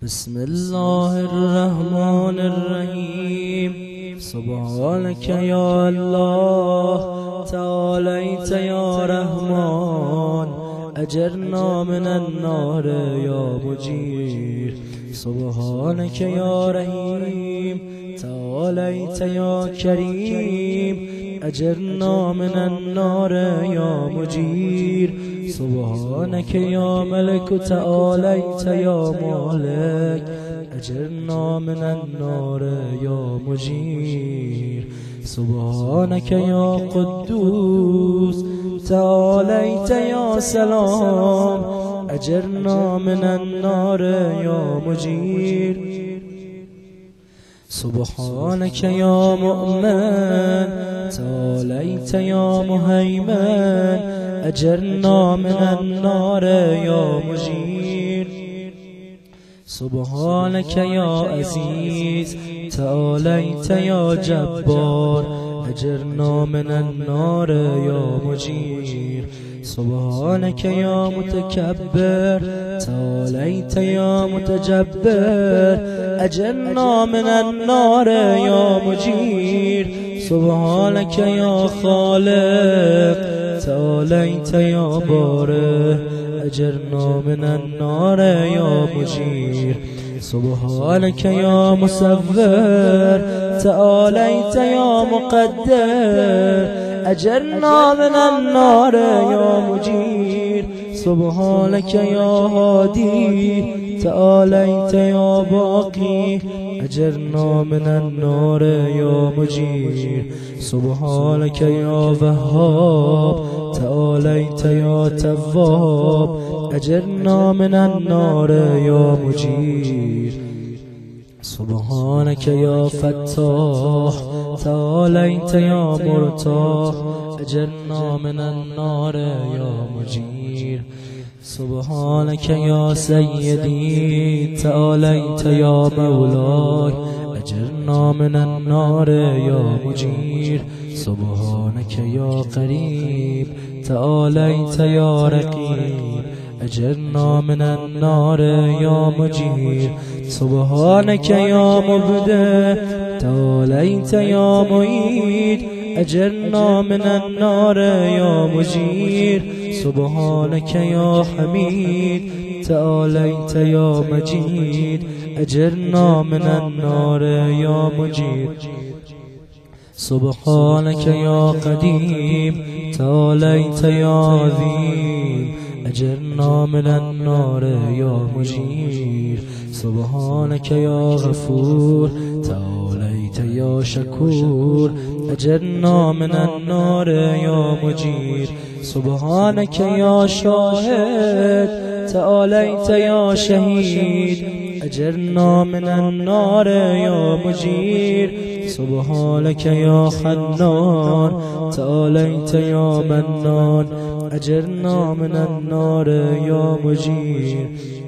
بسم الله الرحمن الرحیم. سبحانك یا الله، تعالیت یا رحمان، اجرنا من النار یا مجیر. سبحانك یا رحیم، تعالیت یا کریم، اجرنا من النار یا مجیر. سبحانك یا ملك، تعالیت یا مالک، اجرنا من النار یا مجیر. سبحانك یا قدوس، تعالیت یا سلام، اجرنا من النار یا مجیر. سبحانك یا مؤمن، تعالیت یا مهیمن، اجرنا من النار یا مجیر. سبحانك یا عزیز، تعالیت یا جبار، اجرنا من النار یا مجیر. سبحانك یا متکبر، تعالیت یا متجبر، اجرنا من النار یا مجیر. سبحانك یا خالق، تعالیت یا باره، اجرنا من النار یا مجیر. سبحانك یا مصور، تعالیت یا مقدر، اجرنا من النار یا مجیر. سبحانك یا هادی، تعالیت یا باقی، اجرنا من النار یا مجیر. سبحانك یا وهاب، تعالیت یا تواب، اجرنا من النار یا مجیر. سبحانك یا فتاح، تعالیت یا مرتاح، اجرنا من النار یا مجیر. سبحانك یا سیدی، تعالیت یا مولاي، اجرنا من النار یا مجیر. سبحانك یا قریب، تعالیت یا رقیب، اجرنا من النار یا مجیر. سبحانك یا مبدع، تعالیت یا معید، اجرنا من النار یا مجیر. سبحانك یا حمید، تعالیت یا مجید، اجرنا من النار یا مجیر. سبحانك یا قدیم، تعالیت یا عظیم، اجرنا من النار یا مجیر. سبحانك یا غفور، تعالیت یا شکور، اجرنا من النار یا مجیر. سبحانك یا شاهد، تعالیت یا شهید، اجرنا من النار یا مجیر. سبحانك یا حنان، تعالیت یا منان، اجرنا من النار یا مجیر.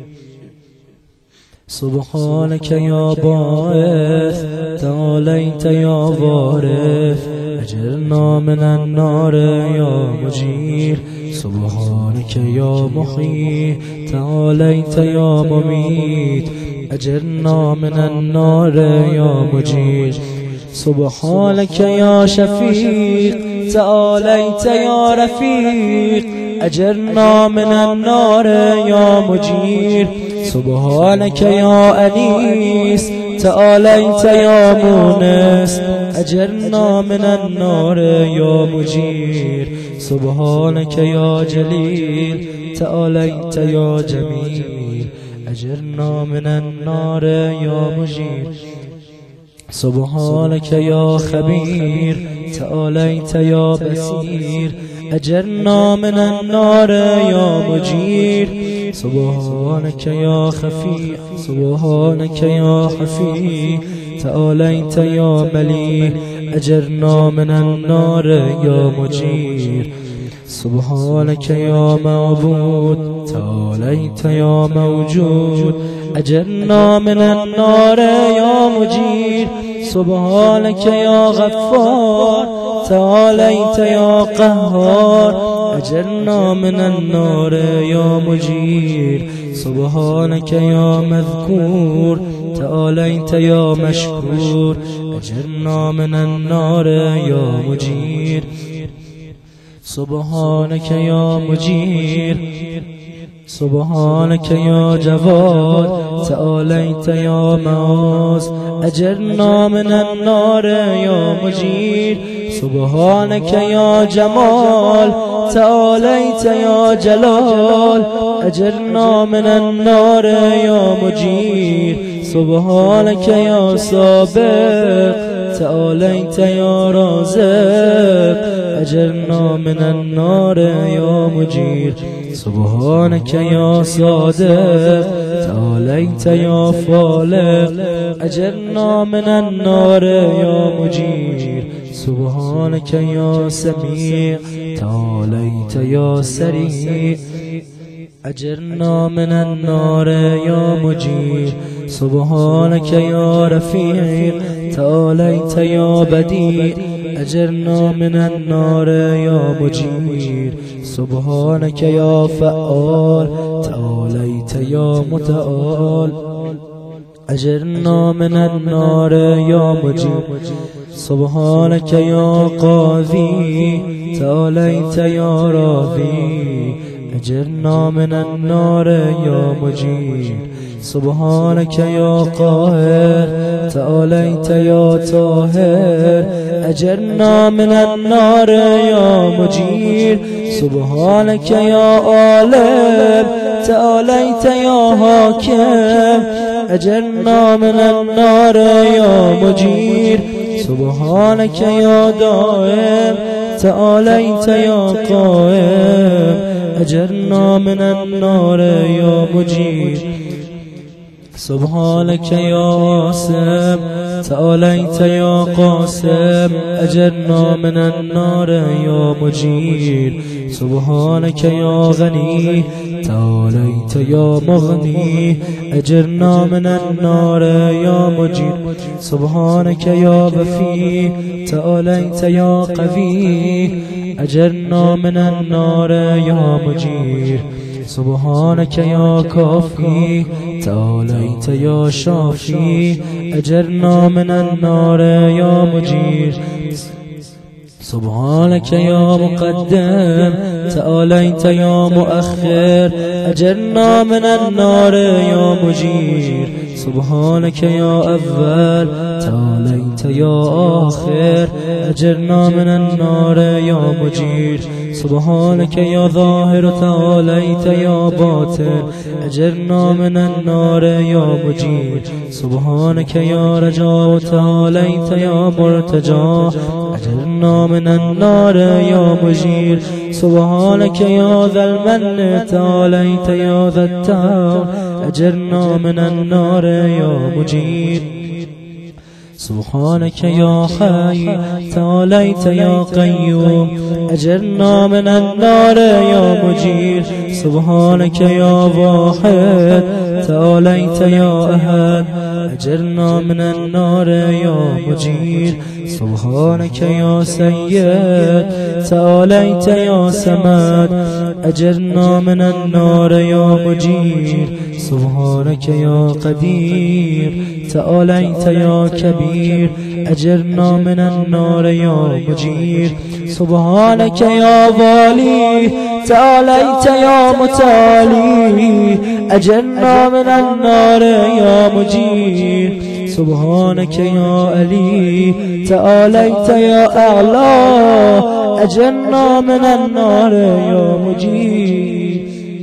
سبحانك یا باعث، تعالیت یا وارث، اجرنا من النار یا مجیر. سبحانك یا محیی، تعالیت یا ممیت، اجرنا من النار یا مجیر. سبحانك یا شفیق، تعالیت یا رفیق، اجرنا من النار یا مجیر. سبحانك یا انیس، تعالیت یا مونس، اجرنا من النار یا مجیر. سبحانك یا جلیل، تعالیت یا جمیل، اجرنا من النار یا مجیر. سبحانك یا خبیر، تعالیت یا بصیر، اجرنا من النار یا مجیر. سبحانك یا خفی، سبحانك یا خفی، تعالیت یا ملیح، اجرنا من النار یا مجیر. سبحانك یا معبود، تعالیت یا موجود، اجرنا من النار یا مجیر. سبحانك یا غفار، تعالیت یا قهار، أجرنا من النار يا مجير سبحانك يا مذكور تعاليت يا مشكور أجرنا من النار يا مجير سبحانك يا مجير سبحانك يا جواد تعاليت يا معاذ أجرنا من النار يا مجير سبحانك يا جمال تعاليت يا جلال أجرنا من النار يا مجير سبحانك يا سابق تعاليت يا رازق أجرنا من النار يا مجير سبحانك يا صادق تعاليت يا فالق أجرنا من النار يا مجير سبحانك يا سميع تعاليت يا سريع أجرنا من النار يا مجير سبحانك يا رفيع تعاليت يا بديع أجرنا من النار يا مجير سبحانك يا فعال تعاليت يا متعال أجرنا من النار يا مجير سبحانك يا قاضي تعاليت يا راضي أجرنا من النار يا مجير سبحانك يا قاهر تعاليت يا طاهر أجرنا من النار يا مجير سبحانك يا عالم تعاليت يا حاكم أجرنا من النار يا مجير سبحانك يا دائم تعاليت يا قائم أجرنا من النار يا مجير سبحانك يا عاصم تعاليت يا قاسم أجرنا من النار يا مجير سبحانك يا غني تعاليت يا مغني أجرنا من النار يا مجير سبحانك يا بفي تعاليت يا قوي أجرنا من النار يا مجير سبحانك يا كافي تعاليت يا شافي أجرنا من النار يا مجير سبحانك يا مقدم تعاليت يا مؤخر أجرنا من النار يا مجير سبحانك يا أول تعاليت يا آخر أجرنا من النار يا مجير سبحانك يا ظاهر تعاليت يا باطن أجرنا من النار يا مجير سبحانك يا رجاء تعاليت يا مرتجى أجرنا من النار يا مجير سبحانك يا ذا المن تعاليت يا ذا التعب أجرنا من النار يا مجير سبحانك يا حي تعاليت يا قيوم أجرنا من النار يا مجير سبحانك يا واحد تعاليت يا أحد أجرنا من النار يا مجير سبحانك يا سيد تعاليت يا سمد أجرنا من النار يا مجير سبحانك يا قدير تعاليت يا كبير أجرنا من النار يا مجير سبحانك يا والي تعاليت يا متعالي أجرنا من النار يا مجير سبحانك يا علي تعاليت يا أعلى أجرنا من النار يا مجير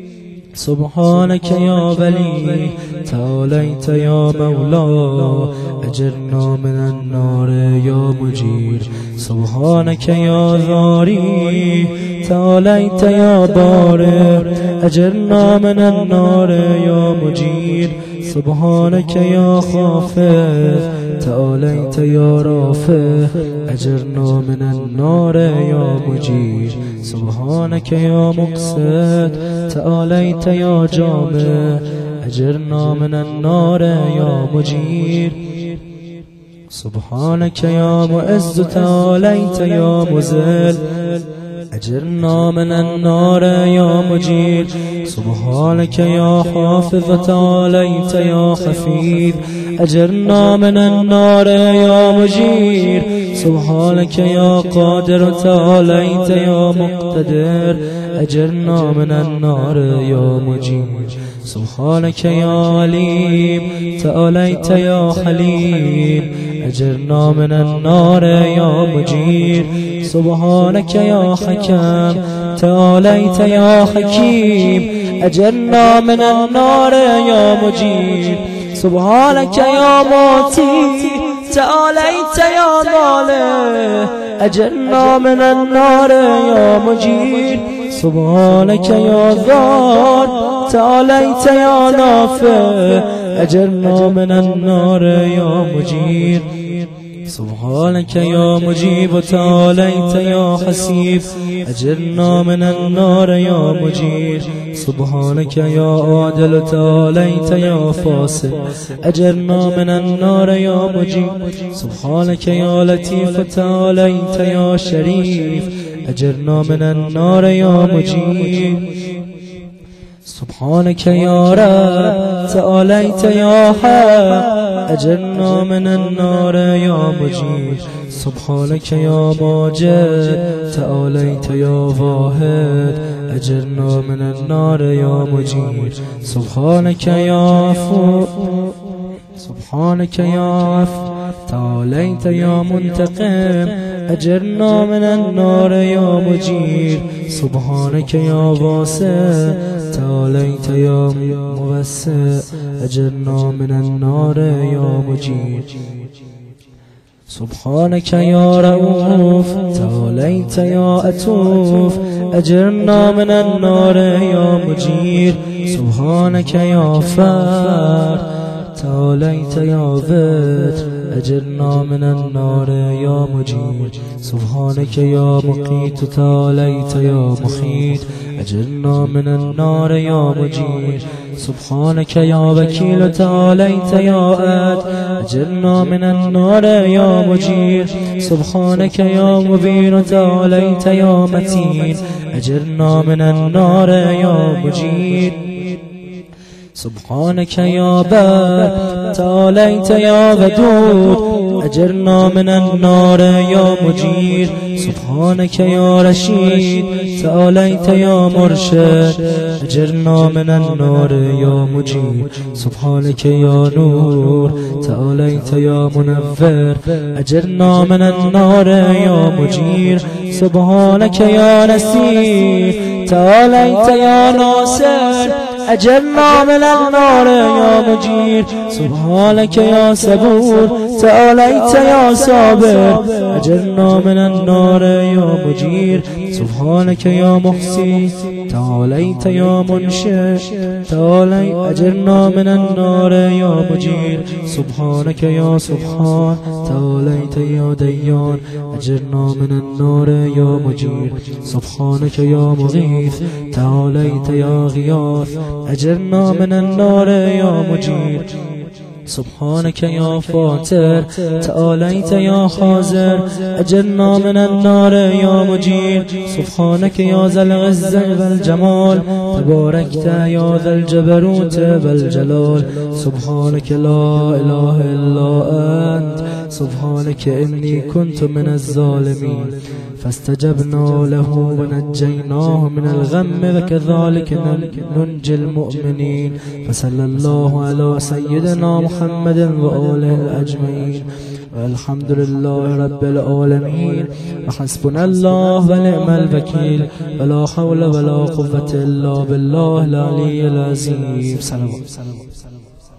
سبحانك يا ولي تعاليت يا مولا أجرنا من النار يا مجير سبحانك يا ذاري تعاليت يا بارئ أجرنا من النار يا مجير سبحانك يا خافض تعاليت يا رافع أجرنا من النار يا مجير سبحانك يا مقسط تعاليت يا جامع أجرنا من النار يا مجير سبحانك يا معز تعاليت يا مذل أجرنا من النار يا مجير سبحانك يا حافظ تعاليت يا خفيف أجرنا من النار يا مجير سبحانك يا قادر تعاليت يا مقتدر أجرنا من النار يا مجير سبحانك يا عليم تعاليت يا حليم أجرنا من النار يا مجير سبحانك يا حكم تعاليت يا حكيم أجرنا من النار يا مجير سبحانك يا موتي تعاليت يا مالك أجرنا من النار يا مجير سبحانك يا ذات تعاليت يا نافع أجرنا من النار يا مجير سبحانك يا مجيب تعاليت يا حسيب أجرنا من النار يا مجير سبحانك يا عادل تعاليت يا فاصل أجرنا من النار يا مجير سبحانك يا لطيف تعاليت يا شريف أجرنا من النار يا مجير سبحانك يا رب تعاليت يا حق أجرنا من النار يا مجير سبحانك يا ماجد تعاليت يا واحد أجرنا من النار يا مجير سبحانك يا عفو سبحانك يا عفو تعاليت يا منتقم أجرنا من النار يا مجير سبحانك يا واسع تعاليت يا موسع أجرنا من النار يا مجير سبحانك يا رؤوف تعاليت يا أتوف أجرنا من النار يا مجير سبحانك يا فار تعاليت يا ذات أجرنا من النار يا مجير سبحانك يا مقيت تعاليت يا مخيت أجرنا من النار يا مجير سبحانك يا وكيل تعاليت يا آت أجرنا من النار يا مجير سبحانك يا مبين تعاليت يا متين أجرنا من النار يا مجير سبحانك يا بار تعاليت يا ودود أجرنا من النار يا مجير سبحانك يا رشيد تعاليت يا مرشد أجرنا من النار يا مجير سبحانك يا نور تعاليت يا منور أجرنا من النار يا مجير سبحانك يا نسير تعاليت يا ناصر أجرنا من النار يا مجير سبحانك يا صبور تعاليت يا صابر أجرنا من النار يا مجير سبحانك يا محسن تعاليت يا منشئ تعالي أجرنا من النار يا مجير سبحانك يا سبحان تعاليت يا ديان أجرنا من النار يا مجير سبحانك يا مغيث تعاليت يا غياث أجرنا من النار يا مجير سبحانك يا فاتر تعاليت يا حاضر أجرنا من النار يا مجير سبحانك يا ذا العزة والجمال تباركت يا ذا الجبروت والجلال سبحانك لا إله إلا أنت سبحانك إني كنت من الظالمين فاستجبنا له ونجيناه من الغم وكذلك ننجي المؤمنين فصلى الله على سيدنا محمد وآله الأجمعين والحمد لله رب العالمين وحسبنا الله ونعم الوكيل ولا حول ولا قوة إلا بالله العلي العظيم.